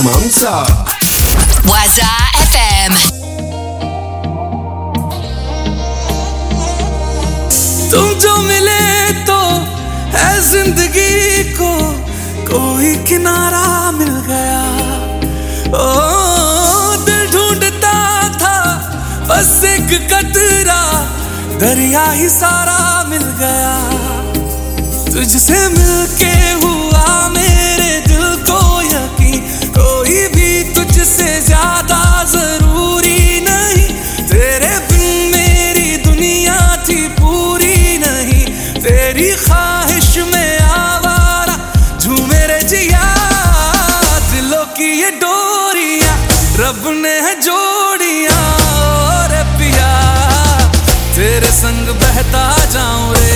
Diamanza Waza FM तुम जो मिले तो है जिंदगी को कोई किनारा मिल गया ओ दिल ढूंढता था बस एक कतरा दरिया ही सारा मिल गया तुझसे मिलके हुआ मेरे दिल को यकीन कोई भी तुझसे ज्यादा जरूरी नहीं तेरे बिन मेरी दुनिया थी पूरी नहीं तेरी ख्वाहिश में आवारा झूमे रे जिया दिलों की ये डोरियां रब ने है जोड़ियां और पिया तेरे संग बहता जाऊं रे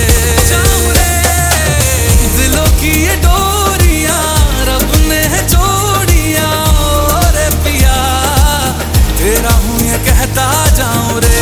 दिलों की ये डोरियां रब ने है जोड़ियां और पिया तेरा हूँ ये कहता जाऊं रे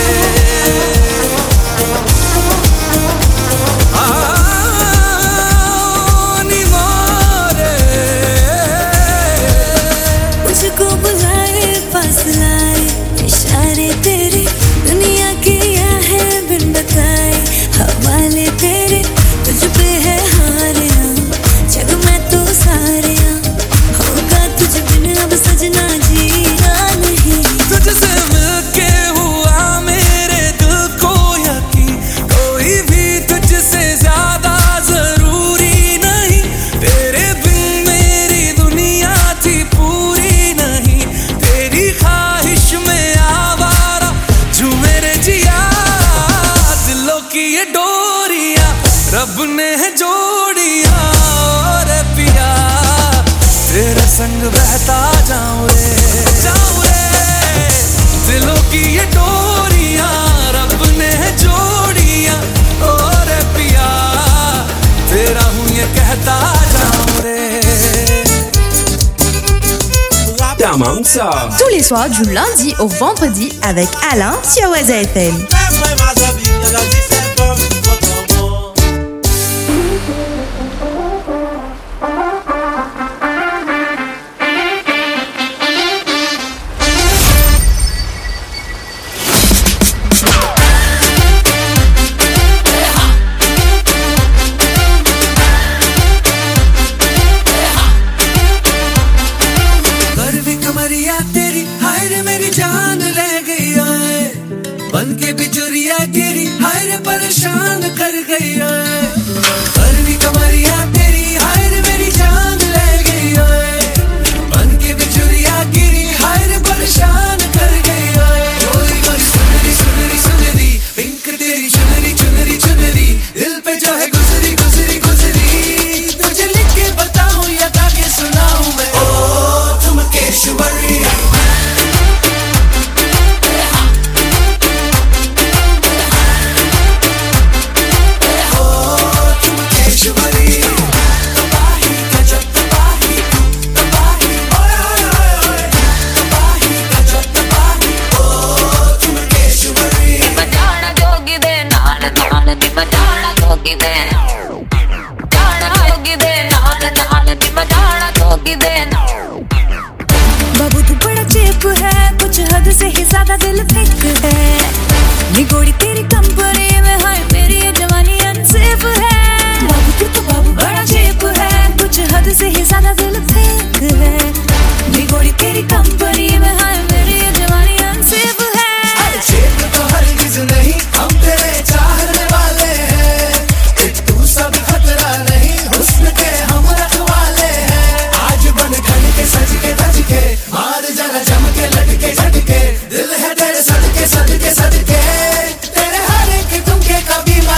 मुझको बुलाए पास लाए इशारे तेरे दुनिया किया है बिन बताए हवाले तेरे तुझ पे है हारे जग में तो सारे होगा तुझ बिन अब सजना जीना नहीं तुझसे मिलके हुआ मेरे दिल को यकीन कोई भी तुझसे ज्यादा जरूरी नहीं तेरे बिन मेरी दुनिया थी पूरी नहीं तेरी ख्वाहिश में आवारा झूमे रे जिया दिलों की ये डोरियां रब ने है जोड़ियां और पिया तेरे संग बहता जाऊं रे दिलों की ये डोरियां रब ने है जोड़ियां और पिया तेरा हूँ ये कहता जाऊं रे Diamanza Tous les soirs du lundi au vendredi avec Alain sur Waza FM. परेशान कर गई है पर भी कमरिया तेरी हाय रे मेरी जान ले गई है बन के बिजुरिया गिरी हाय रे परेशान कर गई है गोरी गोरी सुनरी सुनरी सुनरी पिंक तेरी चुनरी चुनरी चुनरी दिल पे जो है गुजरी गुजरी गुजरी तुझे लिख के बताऊं या गा के सुनाऊं मैं ओ तुम केशवरी बाबू तू बड़ा चेप है कुछ हद से ही ज्यादा दिल फेंक है निगोड़ी तेरी कंपनी में हाय मेरी ये जवानी अनसेफ है बाबू तू तो बाबू बड़ा चेप है कुछ हद से ही ज्यादा दिल फेंक है निगोड़ी तेरी कंपनी में हाय मेरी ये जवानी अनसेफ है अरे चेप तो हरगिज नहीं हम तेरे चाहने वाले हैं तू सब खतरा नहीं हुस्न के हम रखवाले हैं आज बन ठन के सज के धज के मार जरा जम के लटके झटके दिल है तेरे सदके सदके सदके तेरे हर एक तुमके कभी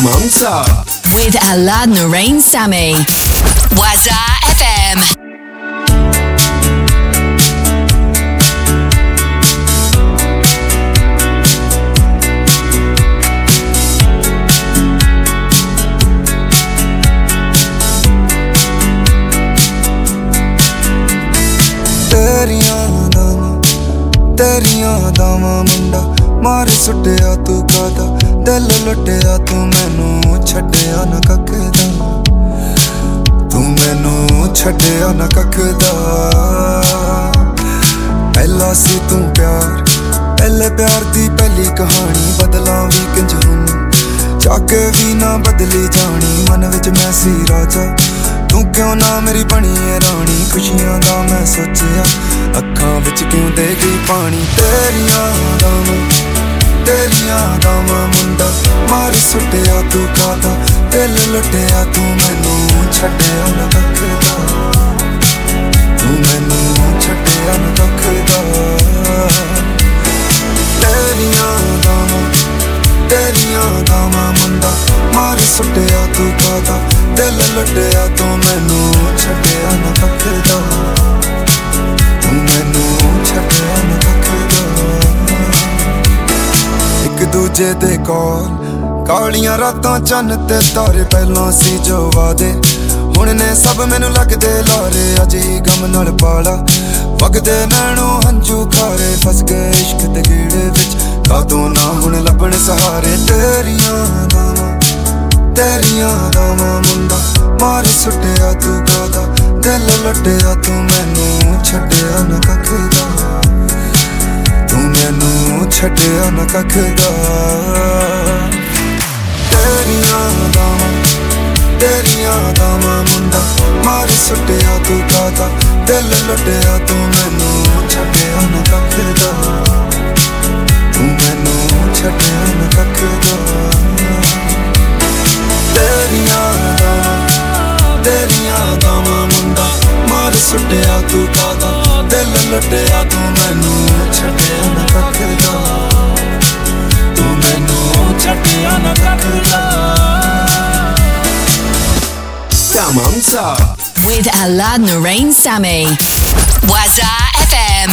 Tamam Top. With Alad Narain Sami. Waza FM. तेरियां दावां मुंडा मार सुटिया तू कादा दिल लुटिया तू मैनू छड्डिया ना कखदा तू मैनू छड्डिया ना कखदा पहला सी तू प्यार पहले प्यार दी पहली कहानी बदला भी किंज हुन चाके भी ना बदली जानी मन विच मैं सी राजा तू क्यों ना मेरी बनी है रानी खुशियां दा मैं सोचिया अखां विच क्यों दे गई पानी तेरियां दावां मुंडा मार सुटिया तू कादा दिल लुटिया तू मैनू छड्डिया ना कखदा तू मैनू छड्डिया ना कखदा तेरियां दावां मुंडा मार सुटिया तू कादा दिल लुटिया तू मैनू छड्डिया ना कखदा तू मैनू छड्डिया ना कखदा एक दूजे दे कोल कालियां रातां चन्न ते तारे पहलां सी जो वादे हुण ने सब मैनू लगदे लारे अज ही गम नाल पाला वगदे नैणों हंझू खारे फस गए इश्क दे गेड़े विच कादों ना हुण लभण सहारे तेरियां दावां मुंडा मार सुटिया तू कादा दिल लुटिया तू मैनू छड्डिया ना कखदा तू मैनू छड्डिया ना कखदा तेरियां दावां मुंडा मार सुटिया तू कादा दिल लुटिया तू मैनू छड्डिया ना कखदा तू मैनू छड्डिया ना कखदा तेरियां दावां मुंडा मार सुटिया तू कादा दिल लुटिया तू मैनू छड्डिया ना कखदा तू मैनू छड्डिया ना कखदा Tamam Top. With Alad Narain Sami. Waza FM.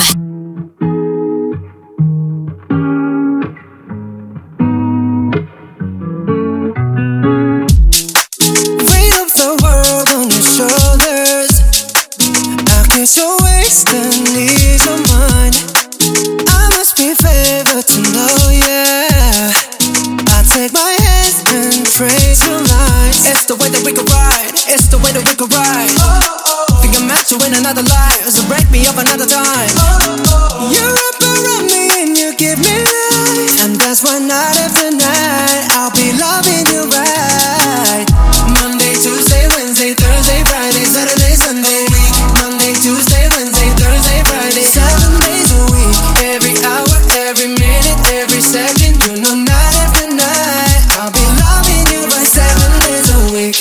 So wasted, need your mind. I must be favored to know, yeah. I take my hands and praise your lines. It's the way that we could ride. It's the way that we could ride. Think I'm meant to win another life, so break me up another time. You wrap around me and you give me life, and that's why night after night I'll be loving you right. Monday, Tuesday, Wednesday, Thursday, Friday, Saturday, Sunday. Monday, Tuesday, Wednesday, Thursday, Friday, 7 days a week. Every hour, every minute, every second. You know night after night I'll be loving you right 7 days a week.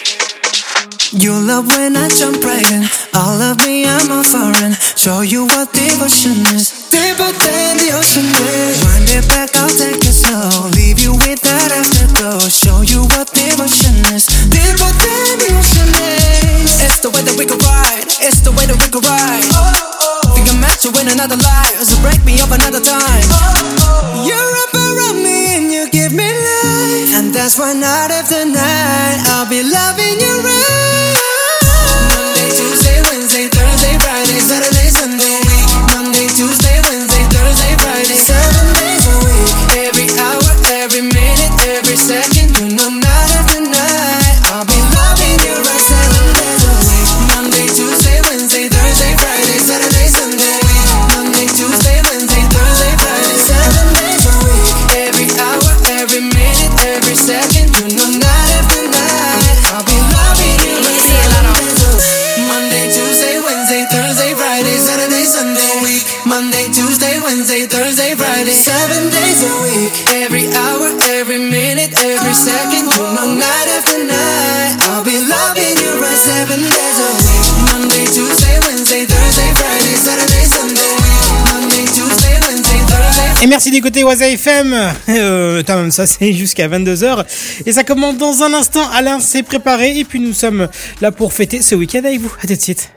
You love when I jump right in. All of me, I'm all foreign. Show you what devotion is. Deeper than the ocean is. Wind it back, I'll take it slow. Leave you with that afterglow. Show you what devotion is. Deeper than the ocean is. It's the way that we could ride. It's the way that we could ride. Think I'm meant to win another life, so break me up another time. You wrap around me and you give me life, and that's why night after night I'll be loving you right. Monday, Tuesday, Wednesday, Thursday, Friday, Saturday, Sunday. Monday, Tuesday, Wednesday, Thursday, Friday, 7 days a week. Every hour, every minute, every second. You know night after night I'll be loving you right 7 days a week. Monday, Tuesday, Wednesday, Thursday, Friday, Saturday, Sunday. Monday, Tuesday, Wednesday, Thursday, Friday, 7 days a week. Every hour, every minute, every second. You know night after night I'll be loving you right 7 days a week. Monday, Tuesday, Wednesday, Thursday, Friday, Saturday, Sunday. Monday, Tuesday, Wednesday, Thursday, Friday, 7 days a week. Every hour, every minute, every second. You know night after night I'll be loving you right 7 days a week. Monday, Tuesday, Wednesday, Thursday, Friday, Saturday, Sunday. Monday, Tuesday, Wednesday, Thursday, Et merci d'écouter Waza FM. Ça c'est jusqu'à 22h. Et ça commence dans un instant. Alain s'est préparé. Et puis nous sommes là pour fêter ce week-end avec vous. A tout de suite.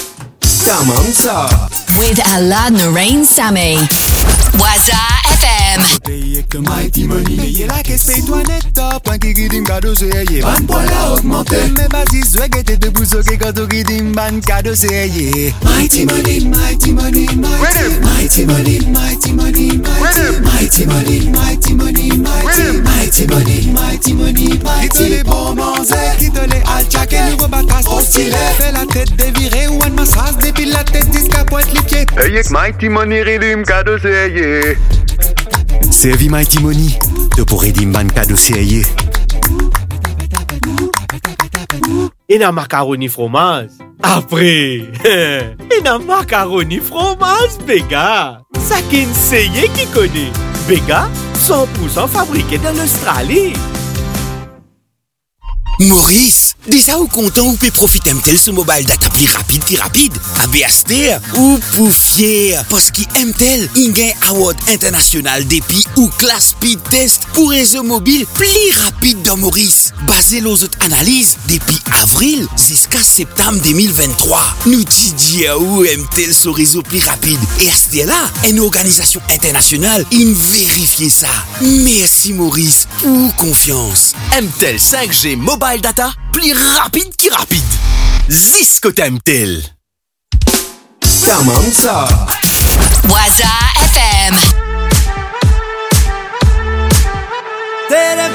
With Alan, Lorraine, Sammy. Waza FM. Mighty money, paye la caisse, paye-toi net top. Un qui guide cadeau, c'est yé. Ban pour la augmenter. Mais vas-y, soit guette de bousso, que quand tu guides ban cadeau, c'est yé. Mighty money, mighty money, mighty money, mighty money, mighty money, mighty money, mighty money, mighty money, mighty les bons manzés, qui te les alchaké, nouveau batas au stylé. Fais la tête dévirée ou un massage, dépile la tête, disque pointe les pieds. Hey, mighty money, redeem cadeau, c'est yé. Servi Mighty Money, te pourrais dire man cadeau c'est. Et dans macaroni fromage. Après, et dans macaroni fromage, Bega. Ça qui sait qui connaît. Bega, 100% fabriqué dans l'Australie. Maurice, déjà ou content ou peut profiter MTEL sur mobile data plus rapide à BST ou pour fier parce qu'il MTEL il gagne award international depuis ou class speed test pour réseau mobile plus rapide dans Maurice basé sur autres analyses depuis avril jusqu'à septembre 2023 nous disons où MTEL sur réseau plus rapide et ST là une organisation internationale il vérifie ça. Merci Maurice pour confiance. MTEL 5G mobile data, plus rapide qui rapide. Zis côté MTEL. Waza FM. तेरे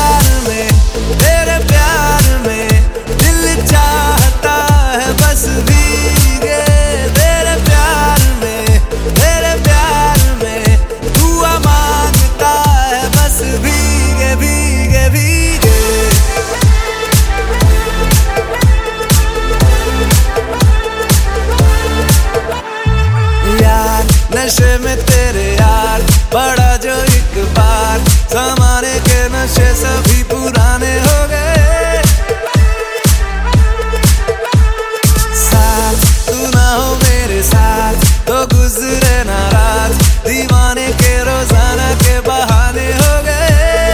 प्यार में दिल चाहता है बस भीगे तेरे प्यार में दुआ मांगता है बस भीगे भीगे भीगे यार नशे में तेरे यार बड़ा जो एक बार ज़माने के नशे सभी पुराने हो गए साथ तू ना हो मेरे साथ तो गुजरे ना रात दीवाने के रोजाना के बहाने हो गए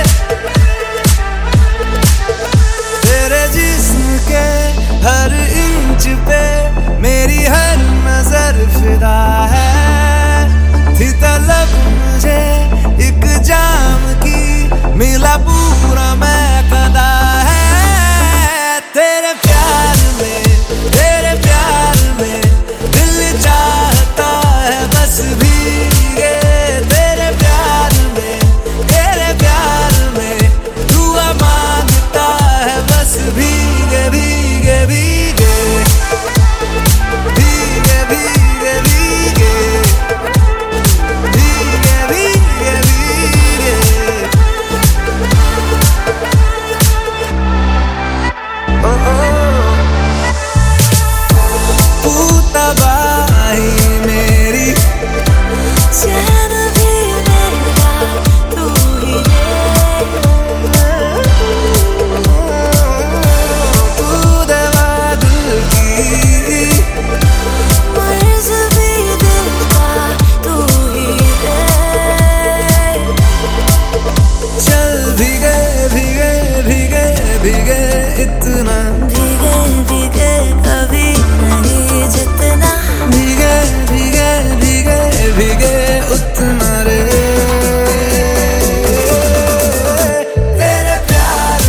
तेरे जिस्म के हर इंच पे मेरी हर नजर फिदा है थी तलब मुझे एक जाम की मिला पूरा मैं कदा है तेरे प्यार में दिल चाहता है बस भीगे तेरे प्यार में दुआ मांगता है बस भीगे भीगे भीगे भीगे भीगे भीगे भीगे भीगे भीगे तू तबाही मेरी चैन भी मेरा तू ही तू दवा दिल की मर्ज़ भी दिल का तू ही चल भीगे भीगे भीगे भीगे इतना भीगे भीगे कभी नहीं जितना भीगे भीगे भीगे भीगे उतना रे तेरे प्यार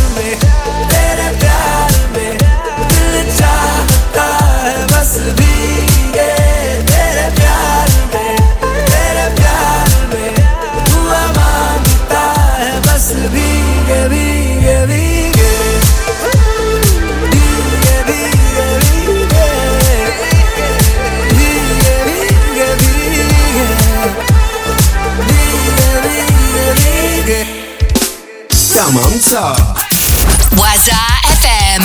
में दिल चाहता है बस भीगे तेरे प्यार में दुआ मांगता है बस भीगे भीगे भीगे भीगे भीगे भीगे भीगे भीगे भीगे भीगे Waza FM.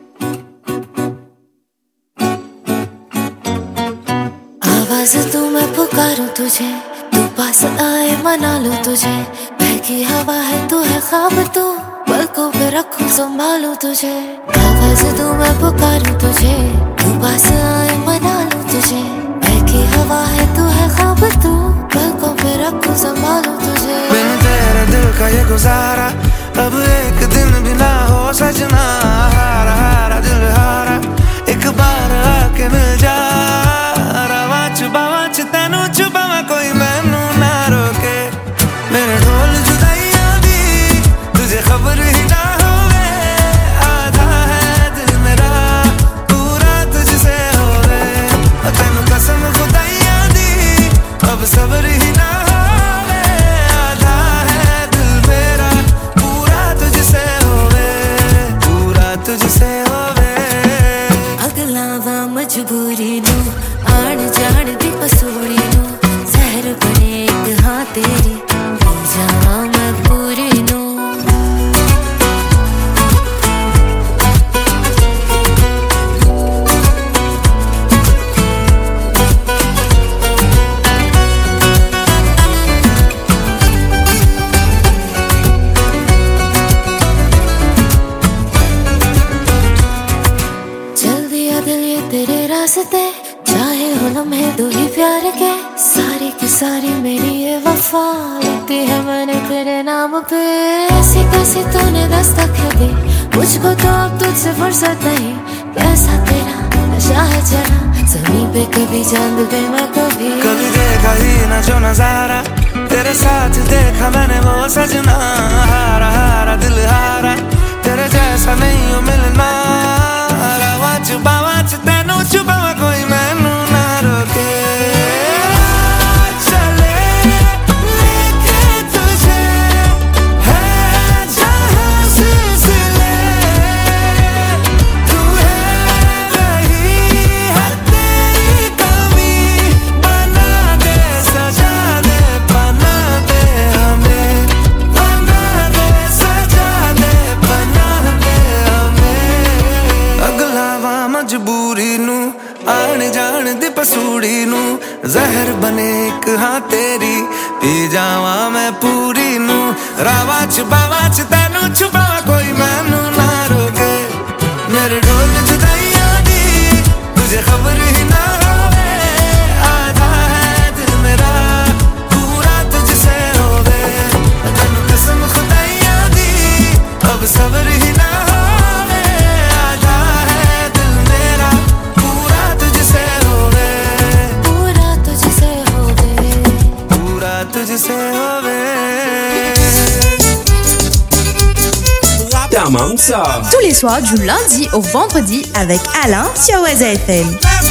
आवाज तू मैं पुकारूं तुझे तू पास आए मना लूं तुझे बहकी हवा है तू है ख्वाब तू पलकों पे रखूं संभालूं तुझे आवाज तू मैं पुकारूं तुझे तू पास आए मना लूं तुझे बहकी हवा है तू है ख्वाब तू पलकों पे रखूं संभालूं का ये गुजारा अब एक दिन भी ना हो सजना हारा हारा दिल हारा एक बार आके मिल जा रवा तेनू छुपावा कोई मैनू ना रोके मेरे ढोल जुदाइयां दी तुझे खबर ही ना होवे आधा है दिल मेरा पूरा तुझसे होवे तेनू कसम खुदाइयां दी अब सब्र ही ना होवे आधा है दिल मेरा पूरा तुझसे होवे पूरा तुझसे होवे अगला वा मजबूरी नू आण जाण दी पसूड़ी नू जहर बने एक हाँ तेरी पी जावां मैं पूरी नू चल दिया दिल ये तेरे रास्ते चाहे हो लम्हे दो ही प्यार के सारी की सारी मेरी ये वफा लिखती है मैंने तेरे नाम पे ऐसी कैसी तूने दस्तक दी मुझको तो अब तुझसे फुर्सत नहीं कैसा तेरा नशा है चढ़ा ज़मीं पे कभी चांद पे मैं कभी देखा ही ना जो नजारा तेरे साथ देखा मैंने वो सजना हारा हारा दिल हारा तेरे जैसा नहीं हो मिलना वाच तेनू छुपावा कोई मैनू ना रोके चले लेके तुझे है जहाँ सिलसिले तू है रही है तेरी कमी बना दे सजा दे बना दे हमें बना दे सजा दे बना दे हमें अगला वा मजबूरी नू आण जाण दी पसूड़ी नू जहर बने एक हाँ तेरी पी जावा मैं पूरी नू रावाच बावाच तेनू छुपावा कोई मैनू ना रोके मेरे ढोल जुदाइयां दी तुझे खबर ही ना होवे आधा है दिल मेरा पूरा तुझसे होवे तेनू कसम खुदाइयां दी अब सब्र ही ना होवे आधा है दिल मेरा पूरा तुझसे होवे पूरा तुझसे होवे पूरा तुझसे होवे Tamam ça. Tous les soirs du lundi au vendredi avec Alain sur Waza FM.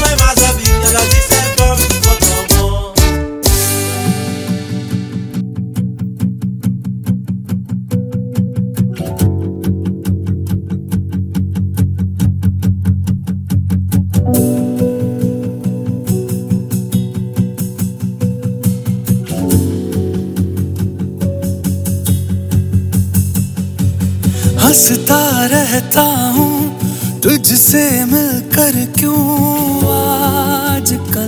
हंसता रहता हूँ तुझसे मिलकर क्यों आजकल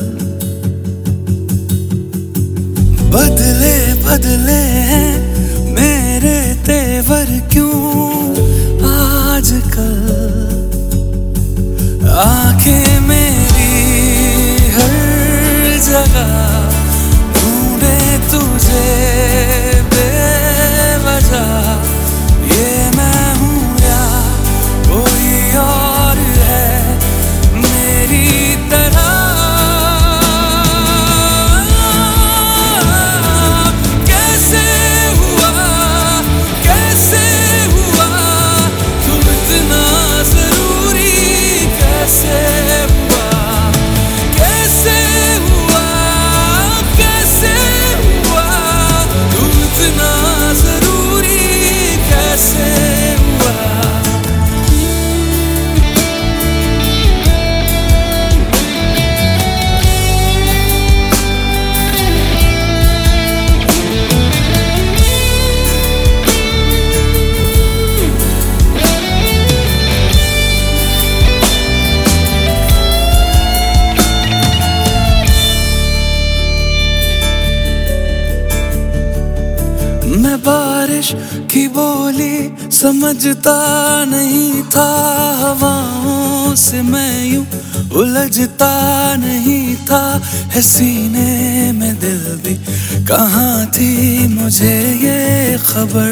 बदले बदले हैं मेरे तेवर क्यों आजकल आंखें मेरी हर जगह ढूंढे तुझे बेवजह ये मैं हूँ या कोई और है मेरी तरह कैसे हुआ तुम इतना जरूरी कैसे हुआ तुम इतना जरूरी कैसे हुआ मैं बारिश की बोली समझता नहीं था हवाओं से मैं यूं उलझता नहीं था है सीने में दिल भी कहाँ थी मुझे ये खबर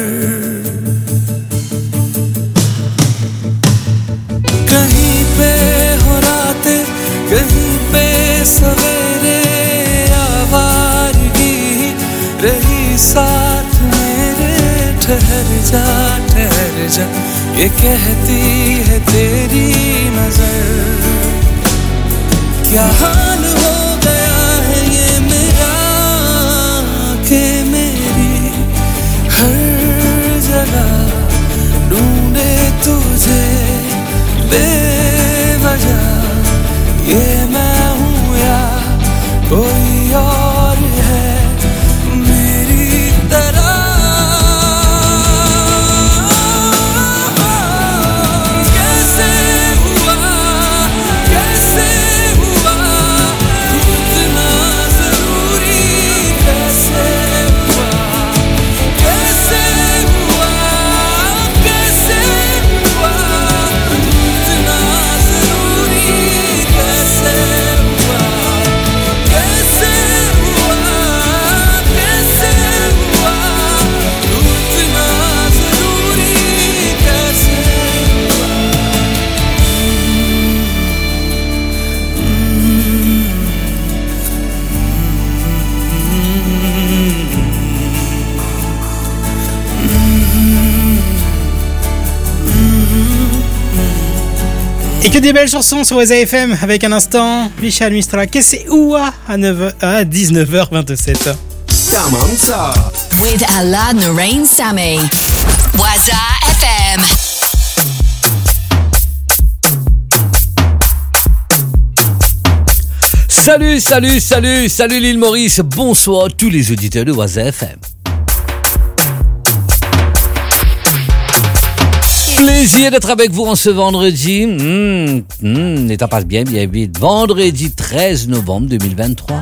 कहीं पे हो रातें कहीं पे सवेरे आवारगी रही साथ मेरे ठहर जा ये कहती है तेरी नजर क्या हाल हो गया है ये मेरा कि मेरी हर जगह ढूंढे तुझे बेवजह ये मैं हूँ या कोई और है मेरी तरह कैसे हुआ इतना जरूरी कैसे हुआ इतना जरूरी कैसे हुआ इतना जरूरी कैसे Et que des belles chansons sur Waza FM avec un instant Vishal Mistra Qu'est-ce Oua à 19h27. Tamansa. With Ala Narain Sami. Waza FM. Salut l'île Maurice, bonsoir à tous les auditeurs de Waza FM. Plaisir d'être avec vous en ce vendredi. Les temps passent bien vite. Vendredi 13 novembre 2023.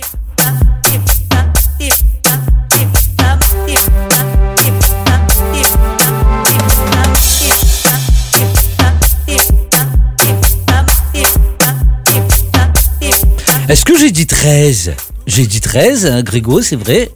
Est-ce que j'ai dit 13 ? J'ai dit 13, hein, Grégo, c'est vrai.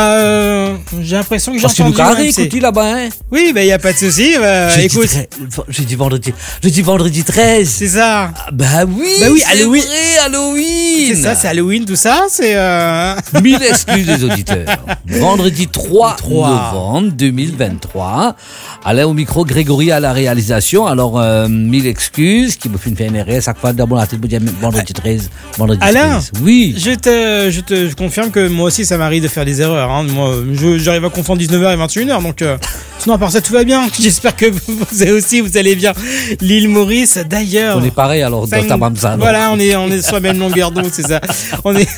J'ai l'impression que j'ai entendu. Parce que Lucas a écouté là-bas, hein. Oui, il n'y a pas de souci. Écoute. J'ai dit vendredi 13. C'est ça. Oui, Halloween. Vrai, Halloween. C'est ça, c'est Halloween, tout ça. C'est. Mille excuses les auditeurs. Vendredi 3 novembre 2023. Alain au micro, Grégory à la réalisation. Alors, mille excuses. Qui me fait une FNRS à chaque fois d'abord la tête pour dire vendredi 13. Alain, 13. Oui. Je confirme que moi aussi ça m'arrive de faire des erreurs. Hein. Moi, j'arrive à confondre 19h et 21h. Donc, sinon, à part ça, tout va bien. J'espère que vous allez bien. L'île Maurice, d'ailleurs. On est pareil alors dans ta mamza. Voilà, on est sur la même longueur d'onde, c'est ça. On est.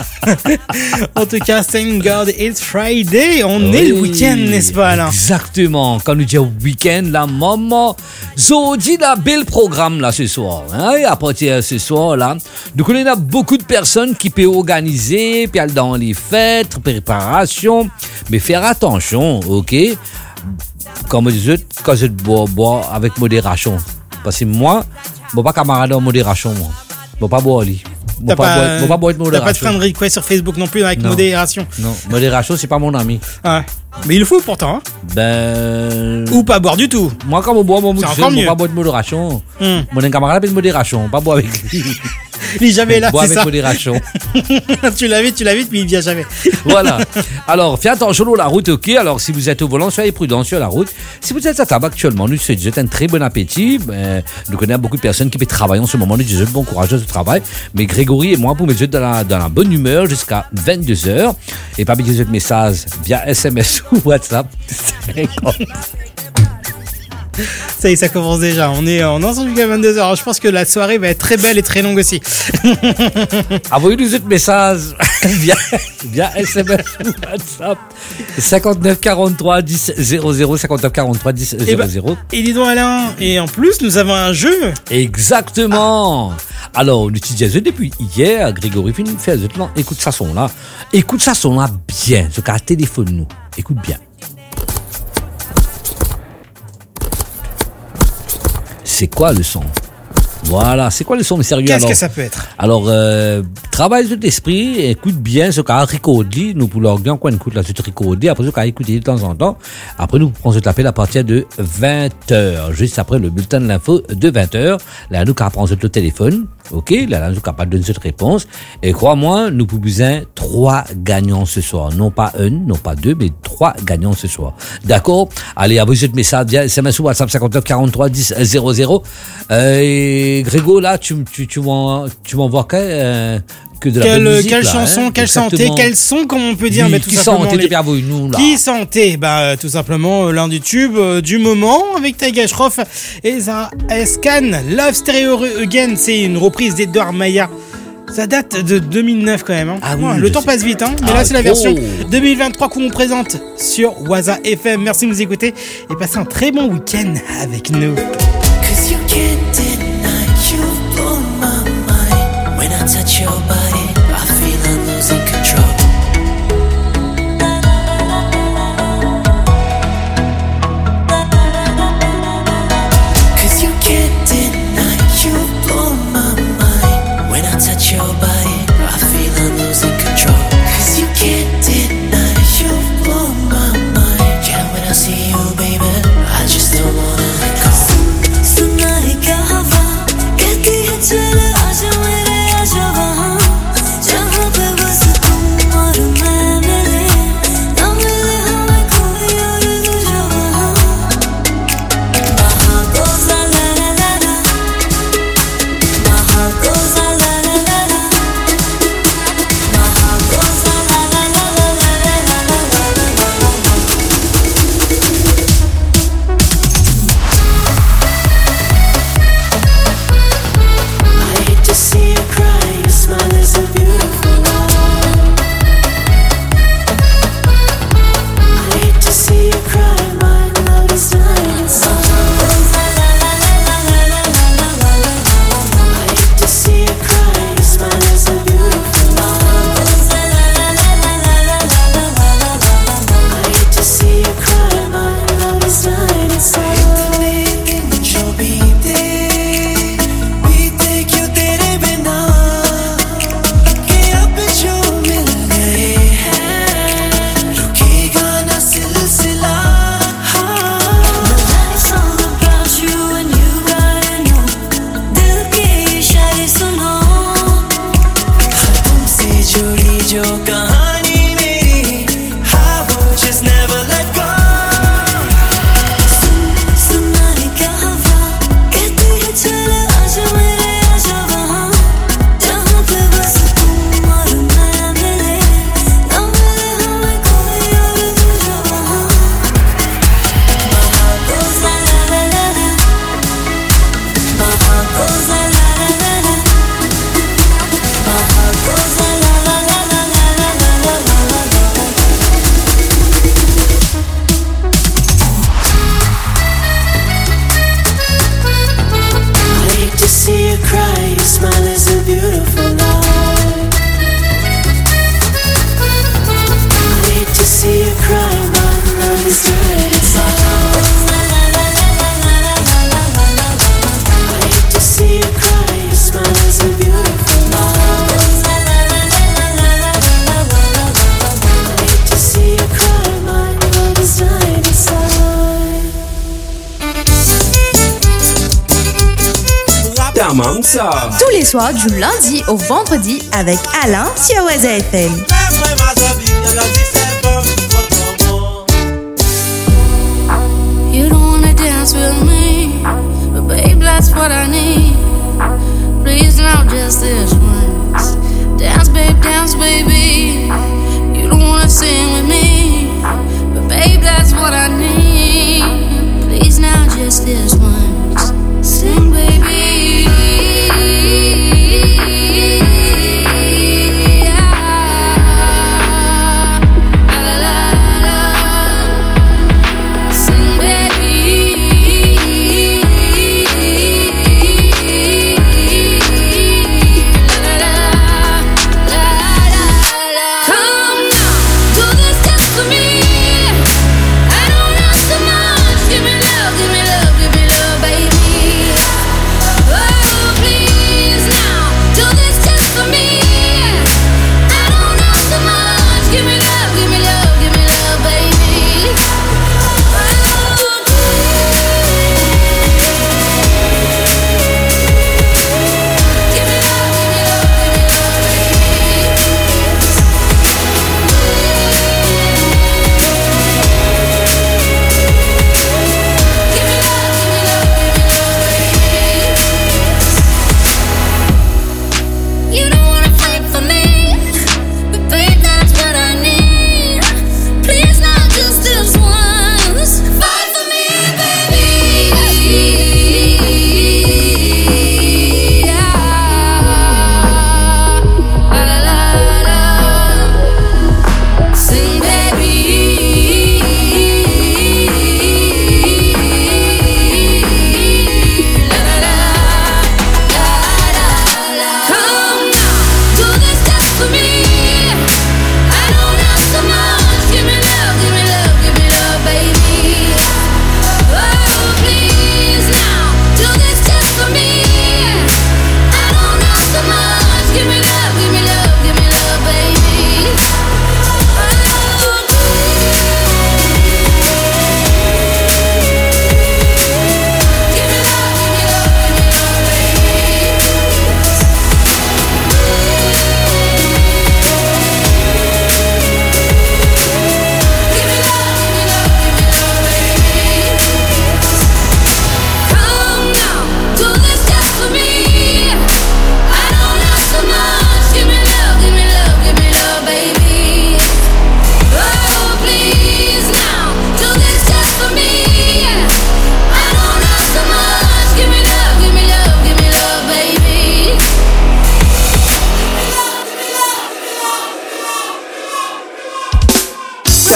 En tout cas, thank God it's Friday. On est le week-end, n'est-ce pas, Alain? Exactement. Quand nous disons week-end, la maman. Zodi, la belle programme là ce soir. Hein? Et à partir de ce soir là, donc on a beaucoup de personnes qui peuvent organiser, puis aller dans les fêtes, préparation, mais faire attention, ok? Comme je disais, quand je bois avec modération. Parce que moi, je ne pas camarade en modération, moi. Je ne pas boire lui. T'as pas de friend request sur Facebook non plus avec modération. Non, modération, c'est pas mon ami. Ouais. Mais il le faut pourtant. Hein. Ou pas boire du tout. Moi, quand je bois, je ne pas boire de modération. Mon camarade appelle modération, pas boire avec lui. Il est jamais là, bois c'est avec ça. modération. tu l'invites, mais il vient jamais. Voilà. Alors, faites attention à la route, ok. Alors, si vous êtes au volant, soyez prudents sur la route. Si vous êtes à table actuellement, nous souhaitons un très bon appétit. Nous connaissons beaucoup de personnes qui peuvent travailler en ce moment. Nous disons bon courage de travail. Mais Grégory et moi, pour mettre dans la bonne humeur jusqu'à 22h. Et pas oublier de message via SMS ou WhatsApp. Ça y est, ça commence déjà. On est ensemble jusqu'à 22h. Alors, je pense que la soirée va être très belle et très longue aussi. Envoyez-nous votre message via SMS ou WhatsApp 59 43 10 00 59 43 10 00. Et dis donc Alain, et en plus nous avons un jeu. Exactement. Alors on utilise depuis hier. Grégory fait écoute ça son là bien. Ce cas téléphone nous. Écoute bien. C'est quoi le son? Voilà, c'est quoi le son mystérieux? Qu'est-ce alors que ça peut être? Alors, travaille sur l'esprit, écoute bien ce qu'a Ricodi, nous pour l'organ, quoi, écoute là, ce Ricodi, après ce qu'a écouté de temps en temps. Après, nous prenons cet appel à partir de 20h, juste après le bulletin de l'info de 20h. Là, nous prendre le téléphone, ok? Là, nous capable de donner cette réponse. Et crois-moi, nous pouvons besoin 3 gagnants ce soir. Non pas 1, non pas 2, mais 3 gagnants ce soir. D'accord? Allez, envoyez ce message via SMS ou WhatsApp 59 43 10 00. Et Grégo, là, tu m'envoies que de la bonne musique, quelle là, chanson, hein, quelle santé, quel son, comme on peut dire, oui, mais tout qui simplement. santé de nous, là. Qui santé, tout simplement l'un des tubes du moment avec Taiga Shroff et Zara Escan. Love Stereo Again, c'est une reprise d'Edouard Maya. Ça date de 2009 quand même. Hein. Ah oui, le temps passe vite, hein. Mais là c'est la version 2023 qu'on vous présente sur Waza FM. Merci de nous écouter et passez un très bon week-end avec nous. Touch your body, I feel I'm losing control. Cause you can't deny you blow my mind. When I touch your body, I feel I'm losing control. Cause you can't deny you blow my mind. Yeah, when I see you, baby, I just don't wanna let go. Sunna hai kya hava, kehti hai chalo aaja mere जहाँ पे बस तुम और मैं मिले न मिले हमें कोई और दूसरा वहाँ Baha goes la la la la la Baha goes la la la la la Baha goes la la la la la I hate to see you cry. Your smile is a beautiful lie. I hate to see you cry. My love is dying inside. I hate to see you cry. Your smile is a beautiful lie. I hate to see you cry. My love is dying inside. जो कहानी मेरी I will just never let go. सुनना है क्या हवा कहती है चले आजा मेरे आजा वहाँ जहाँ पे बस तुम और मैं मिले न मिले हमें कोई और दूसरा वहाँ Baha goes la la la la la Baha goes la la la la la Baha goes la la la la to see you cry, your smile is a beautiful lie. I hate to see you cry, my love is dying inside. I hate to see you cry, your smile is a beautiful lie. I hate to see you cry, my love is dying inside. Tous les soirs du lundi au vendredi avec Alain sur Waza FM. You don't wanna dance with me, but babe, that's what I need. Please now, just this once. Dance, baby. You don't wanna sing with me, but babe, that's what I need. Please now, just this once. Sing, baby.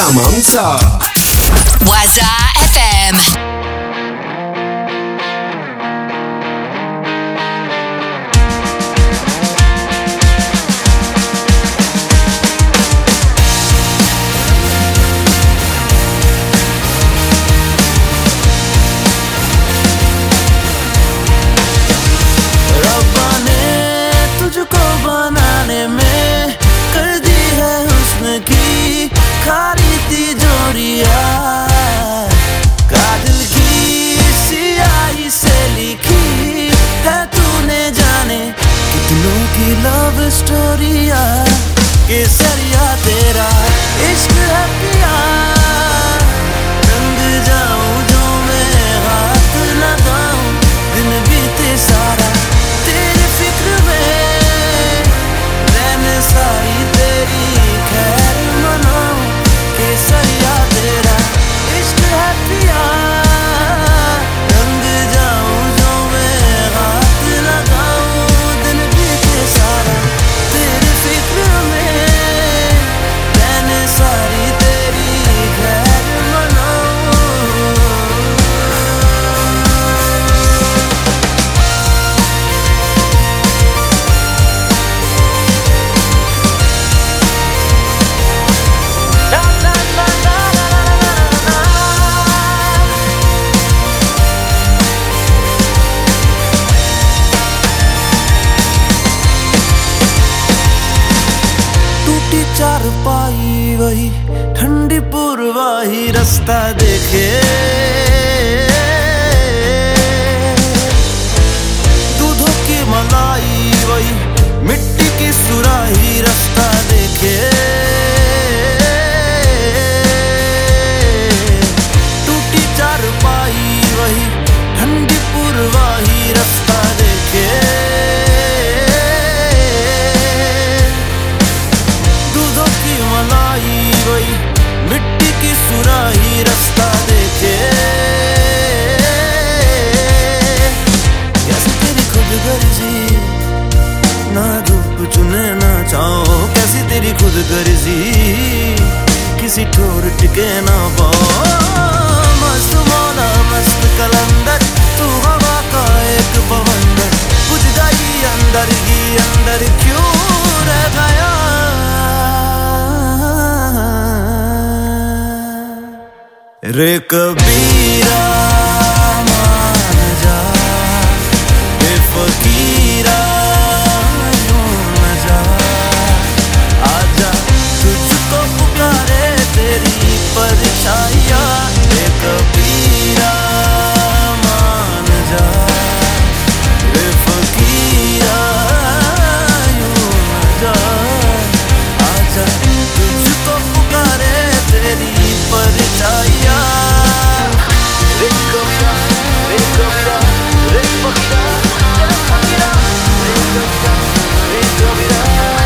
Tamam sa. Waza FM. रब्बा ने तुझको बनाने में कर दी है हुस्न की खारी तिजोरिया, काजल की सियाही से लिखी है तूने जाने कितनों की लव स्टोरिया। केसरिया तेरा इश्क है पिया, रंग जाऊं जो मैं हाथ लगाऊं, दिन बीते सारा तेरे फिक्र में, रहने सारी तेरी खैर मनाऊं। केसरिया तेरा इश्क है पिया, रंग जाऊं जो मैं हाथ लगाऊं, दिन बीते सारा तेरे फिक्र में, रहने सारी तेरी खैर मनाऊं। टूटी चारपाई वही ठंडी पूर्वाही रास्ता देखे, दूधों की मलाई वही मिट्टी की सुराही रास्ता देखे, टूटी चारपाई वही ठंडी पूर्वाही रास्ता देखे, दूधों की मलाई वही मिट्टी की सुराही रास्ता देखे। कैसी तेरी खुद गर्जी, ना धूप चुने ना चाहो, कैसी तेरी खुद गर्जी, किसी ठोर टिके ना पाओ। मस्त मौला मस्त कलंदर, तू हवा का एक बवंदर, बुझ गई अंदर ही अंदर क्यों रह गया। रे कबीरा मान जा, रे फकीरा यूं न जा, आजा तुझको पुकारे तेरी परछाइयाँ। रे कबीरा मान जा, रे फकीरा यूं न जा, आजा तुझको पुकारे तेरी परछाइयाँ। रे कबीरा, रे कबीरा, रे फकीरा, रे फकीरा, रे कबीरा, रे कबीरा,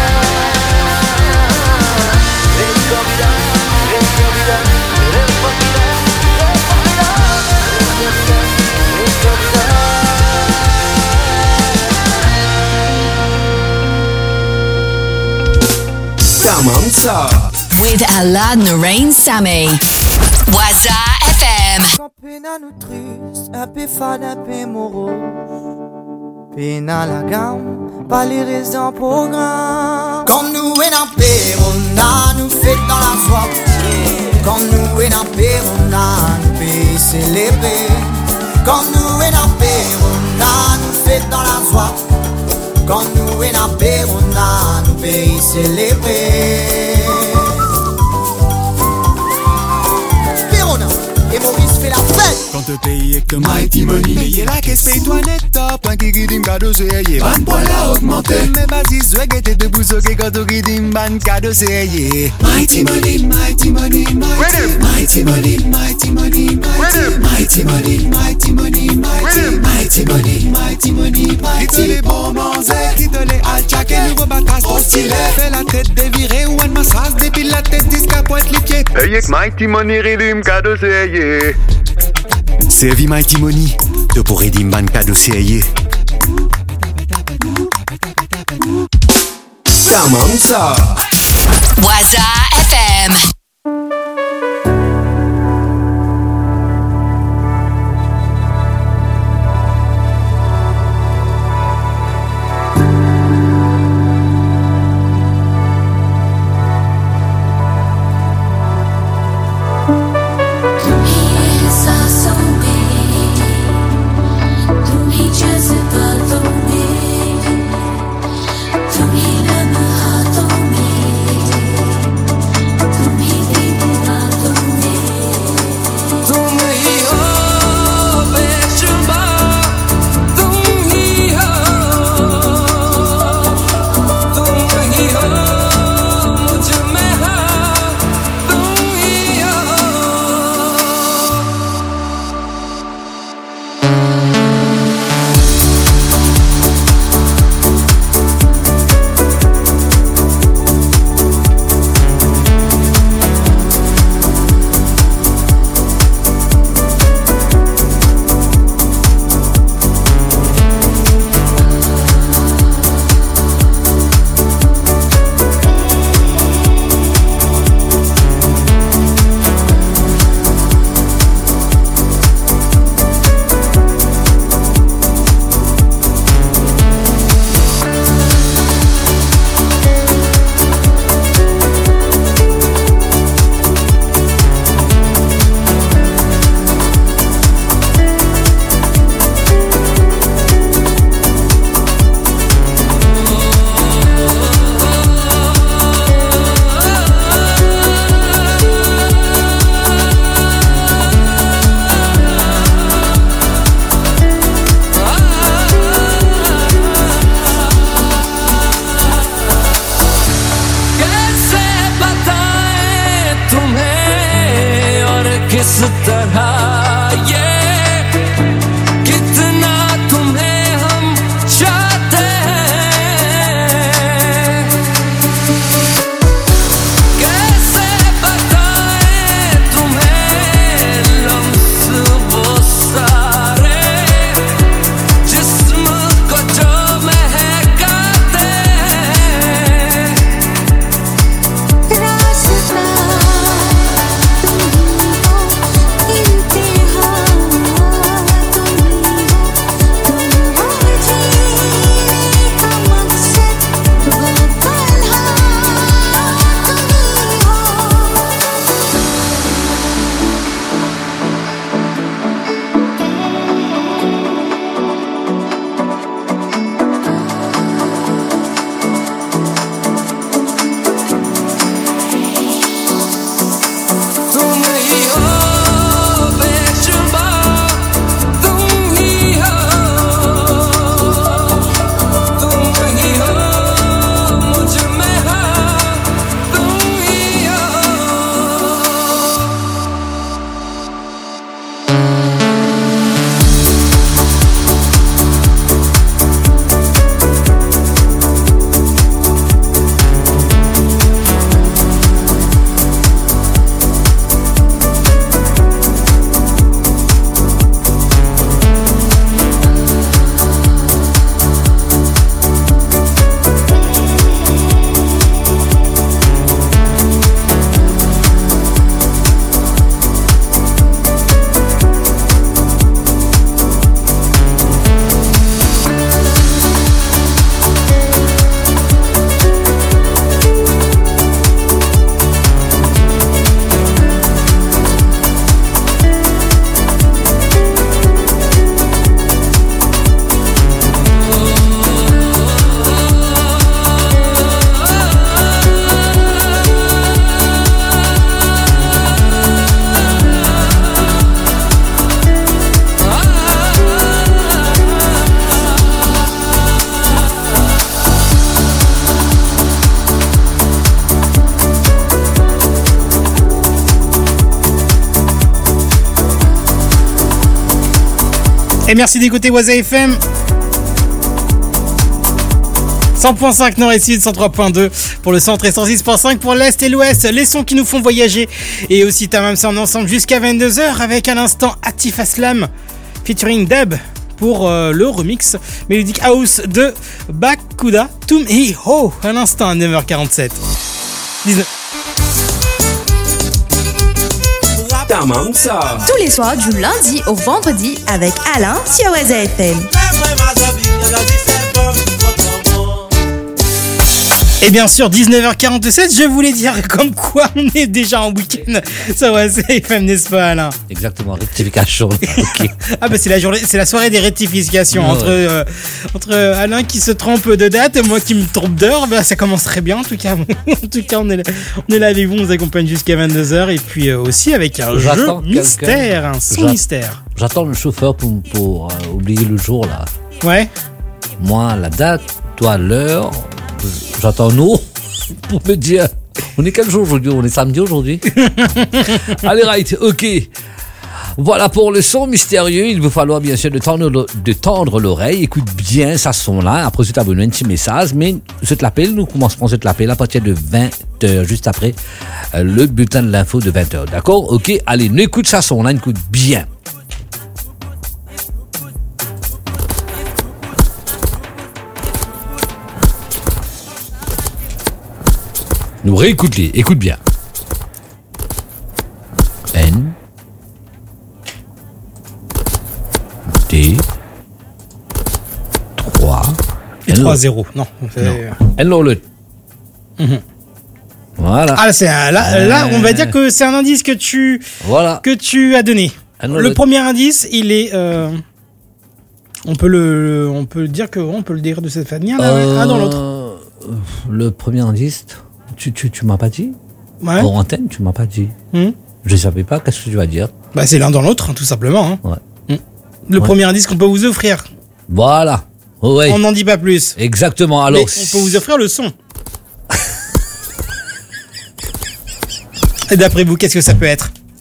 रे कबीरा, रे कबीरा, रे फकीरा, रे फकीरा, रे कबीरा, रे कबीरा। Tamam sa. With Alad Narain Sami. Waza FM. Pena no triste, a pe fada, pe morose. Pena la gamme, pas les raisons programmes. Quand nous est en paix, on a nous fait dans la joie. Quand nous est en paix, on a nous fait célébrer. Quand nous est en paix, on a nous fait dans la joie. Quand nous est en paix, on a nous fait célébrer. Et Maurice fait la fête. Quand te paye avec le Mighty Money, paye la caisse, paye-toi net top. Un qui guide cadeau, c'est yé. Ban poil à augmenter. Mais vas-y, soit que t'es debout, soit que quand tu guides ban cadeau, c'est yé. Mighty Money, Mighty Money, Mighty Money, Mighty Money, Mighty Money, Mighty Money, Mighty Money, Mighty Money. Qui te les bons manzés, qui te les alchaké, nouveau batas au stylé. Fais la tête dévirée ou un massage, dépile la tête, disque à pointe les pieds. Hey, avec Mighty Money, rédume cadeau, c'est yé. Servi Mighty Money, te pour redim ban cadeau CAE. Tamam sa. Waza FM. किस तरह ये कितना तुम्हें हम चाहते हैं कैसे बताएं तुम्हें लम्स वो सारे जिस्म को जो महकाते हैं रास्ता Et merci d'écouter Waza FM. 100.5 Nord et Sud, 103.2 pour le centre et 106.5 pour l'Est et l'Ouest. Les sons qui nous font voyager. Et aussi Tamam Sound ensemble jusqu'à 22h avec à l'instant Atif Aslam featuring Deb pour le remix Melodic House de Bakuda Tum Hi Ho. Un instant à 9h47. 19. Tamam Sound. Tous les soirs du lundi au vendredi avec Alain sur Waza FM. Et bien sûr, 19h47, je voulais dire comme quoi on est déjà en week-end. Ça va, c'est FM, n'est-ce pas, Alain? Exactement, rectification. Okay. Ah bah c'est la journée, c'est la soirée des rectifications entre Alain qui se trompe de date et moi qui me trompe d'heure. Bah ça commence très bien en tout cas. En tout cas, on est là avec vous, on vous accompagne jusqu'à 22h et puis aussi avec un jeu mystère, un son mystère. J'attends le chauffeur pour oublier le jour là. Ouais. Moi, la date, toi, l'heure. J'attends nous pour me dire. On est quel jour aujourd'hui? On est samedi aujourd'hui. Allez, right, ok. Voilà pour le son mystérieux. Il va falloir bien sûr de tendre l'oreille. Écoute bien ça son-là. Après, tu as besoin d'un petit message. Mais je te l'appelle. Nous commencerons à te l'appeler à partir de 20h, juste après le bulletin de l'info de 20h. D'accord? Ok. Allez, n'écoute ça son-là. Écoute bien. Nous réécoute-les, écoute bien. N D 3 3-0. Non. N le. Voilà. Ah là, on va dire que c'est un indice que tu as donné. Le premier indice, il est on peut le dire de cette manière là, dans l'autre. Le premier indice, tu m'as pas dit. Ouais. En antenne, tu m'as pas dit. Je savais pas, qu'est-ce que tu vas dire? Bah c'est l'un dans l'autre, hein, tout simplement. Hein. Ouais. Le premier indice qu'on peut vous offrir. Voilà. Oh, ouais. On n'en dit pas plus. Exactement. Alors, mais on peut vous offrir le son. Et d'après vous, qu'est-ce que ça peut être?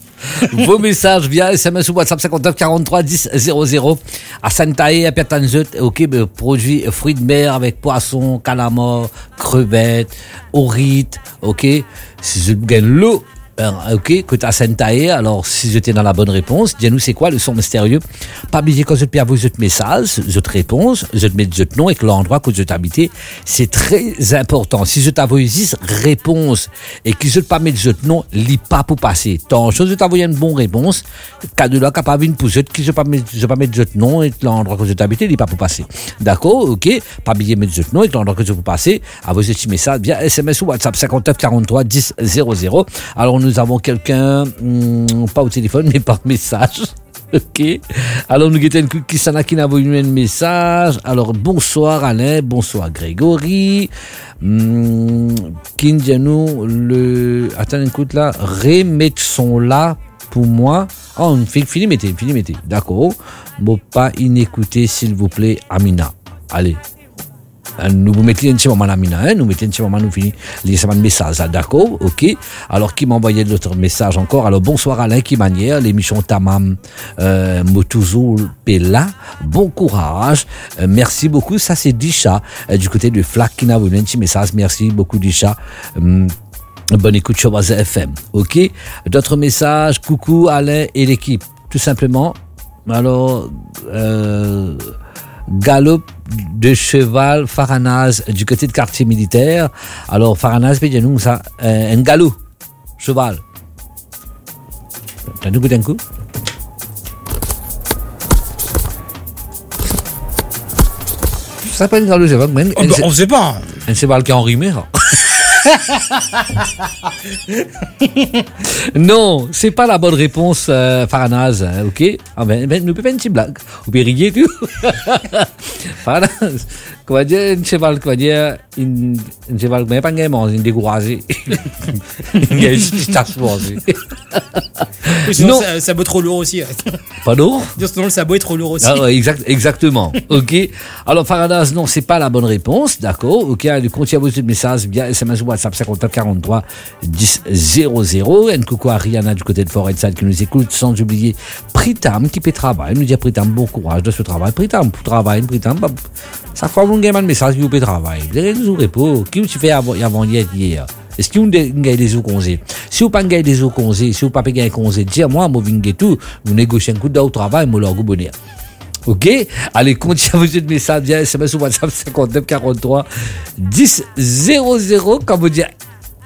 vos messages via SMS ou WhatsApp 59 43 10 00. À Santae, à Pétanzut, ok, produits fruits de mer avec poisson, calamar, crevettes, orites, ok. Si je gagne l'eau, ok, que tu as Santae, alors si j'étais dans la bonne réponse, dis-nous c'est quoi le son mystérieux. Pas oublier quand je te peux votre message, je te réponds, je te mets votre nom et que l'endroit que je t'habite, c'est très important. Si je t'avoue 10 réponses et que je ne pas mettre votre nom, lis pas pour passer. Tant chose je t'avoue une bonne réponse, cas de là capable une poussette qui je pas mettre votre nom et que l'endroit que je t'habite, lis pas pour passer. D'accord, ok, pas oublier mettre votre nom et que l'endroit que je peux passer, à vos petits messages via SMS ou WhatsApp 59 43 10 00. Alors nous avons quelqu'un, pas au téléphone, mais par message. Ok. Alors, nous avons qui s'en a qui n'a envoyé un message. Alors, bonsoir Alain, bonsoir Grégory. Qui dit nous le. Attends, écoute là. Remettre son là pour moi. Oh, fini mettez. D'accord. Bon, pas inécouter, s'il vous plaît, Amina. Allez. Nous vous mettez un petit moment Amina, nous mettez un petit moment, nous finissons les messages, d'accord, ok. Alors, qui m'a envoyé d'autres messages encore? Alors, bonsoir Alain, qui manière, l'émission Tamam, Motuzo Pella, bon courage, merci beaucoup, ça c'est Disha, du côté de Flac, qui n'a voulu un petit message, merci beaucoup Disha. Bonne écoute sur Waza FM, ok. D'autres messages, coucou Alain et l'équipe, tout simplement. Alors, galop de cheval Faranaz du côté de quartier militaire. Alors Faranaz, bien nous ça, un galop cheval. T'as un coup? Ça s'appelle un galop cheval. On sait pas. Un cheval qui est enrhumé. Non, c'est pas la bonne réponse, Faranaz, ok? Ah ben, nous pouvons faire une petite blague. Vous pouvez rire, tout. Faranaz, comment dire, un cheval, comment dire, un cheval, mais pas un gamin, un découragé. Un gars, il tasse manger. Sinon, le sabot trop lourd aussi. Pardon? Sinon, le sabot est trop lourd aussi. Ah ouais, exactement. Ok. Alors, Faranaz, non, c'est pas la bonne réponse, d'accord? Ok, allez, continuez à vous le message via SMS ou WhatsApp 59 43 10 00. Un coucou à Rihanna du côté de Forestside qui nous écoute, sans oublier Pritam qui fait travail. Nous dit Pritam, bon courage de ce travail. Pritam, pour travailler, Pritam, ça fait un gamin de message qui vous fait travail. Vous avez des repos. Qui vous fait avant hier? Est-ce que vous avez des congés? Si vous n'avez pas des congés, si vous n'avez pas des congés, dis-moi, moi, vous tout, vous négociez un coup de travail, moi, leur bonheur. Ok? Allez, continuez à vous message via SMS ou WhatsApp 59 43 10 00. Quand vous dites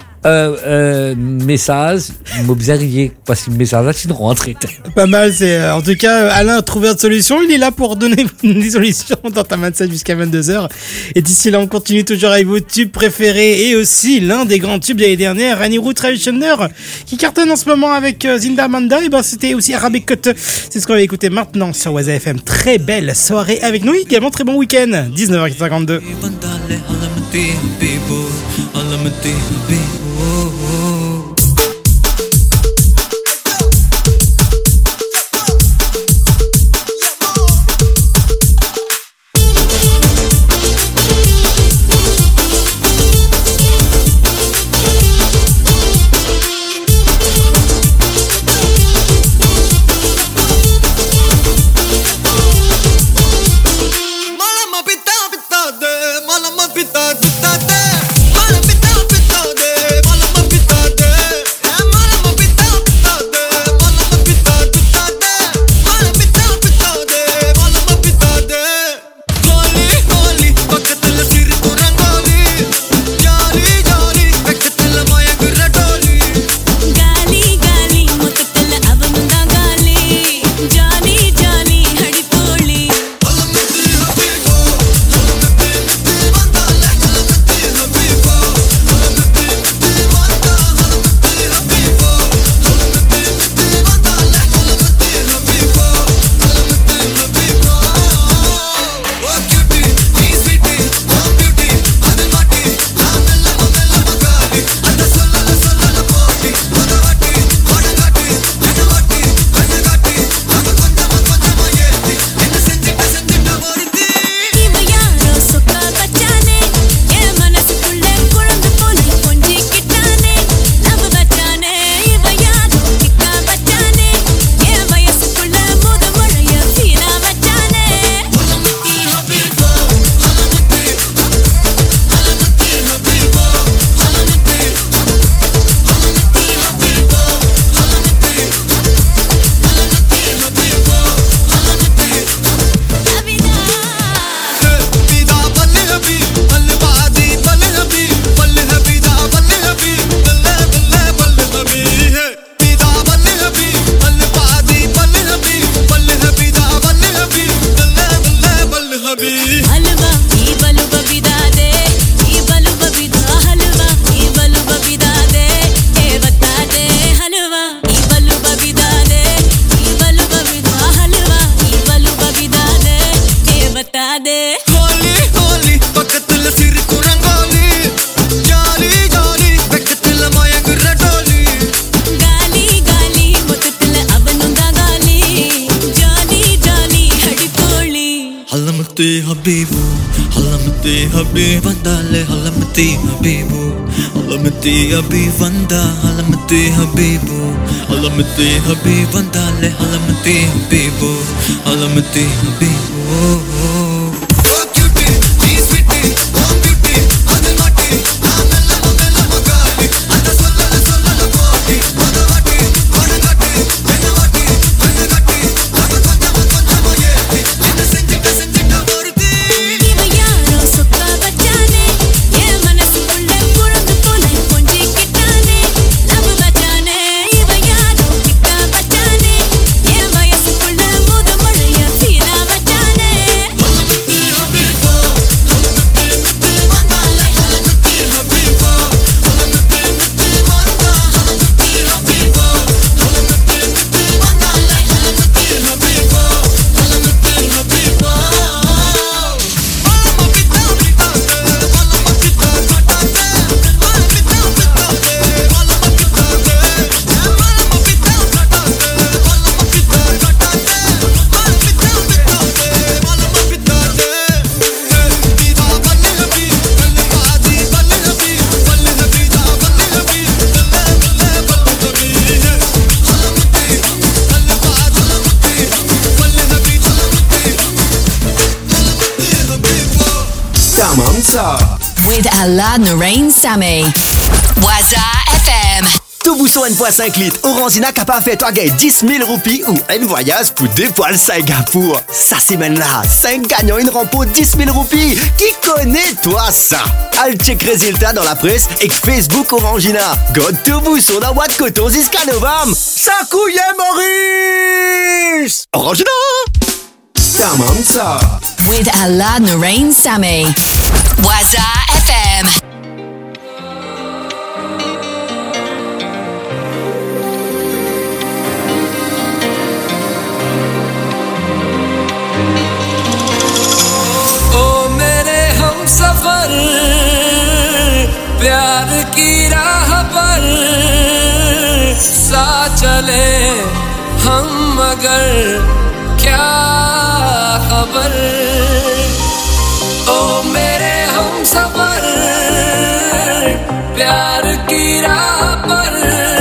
message, vous bien riez parce que le message là, c'est une rentrée. Pas mal, c'est en tout cas, Alain a trouvé une solution. Il est là pour donner des solutions dans ta mindset jusqu'à 22h. Et d'ici là, on continue toujours avec vos tubes préférés et aussi l'un des grands tubes de l'année dernière, Anirudh Ravishankar, qui cartonne en ce moment avec Zinda Manda. Et ben, c'était aussi Arabic Cut. C'est ce qu'on va écouter maintenant sur Waza FM. Très belle soirée avec nous, également très bon week-end. 19h52. Mala mapita, habibu halamati habibandale halamati habibu halamati habibanda halamati habibu halamati habibandale halamati habibu halamati habibu With Alan, Narain, Sammy. Waza FM. Tout bousson N.5 litres, Orangina capable fait toi gagner 10 000 roupies ou un voyage pour 2 poils Singapour. Ça c'est maintenant 5 gagnants, une rempo 10 000 roupies. Qui connaît toi ça? Allez check résultat dans la presse et Facebook Orangina. God tout bousson dans boîte coton jusqu'à novembre. Ça couille Maurice! Orangina! Tamam ça. With Alan, Narain, Sammy. Waza FM. ओ मेरे हम सफर प्यार की राह पर साथ चले हम मगर क्या खबर ओ मेरे हम सफर प्यार की राह पर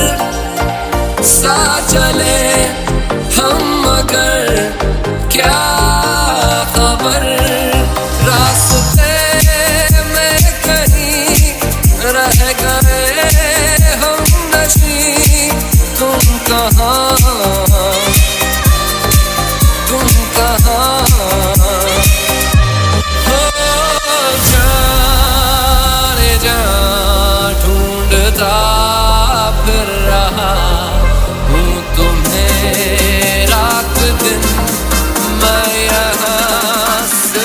साथ चले हम मगर क्या खबर रास्ते में कहीं रह गए हम नशी तुम कहाँ फिर रहा हूँ तुम्हें रात दिन मैं यहाँ से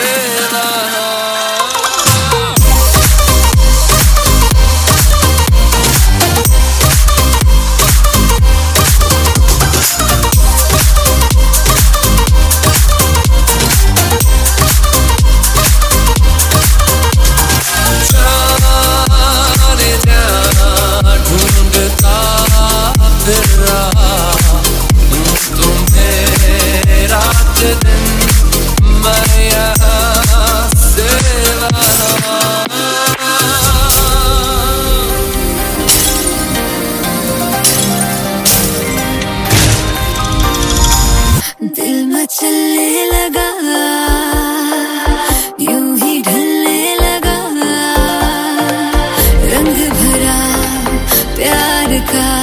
दिल मचलने लगा यूं ही ढलने लगा रंग भरा प्यार का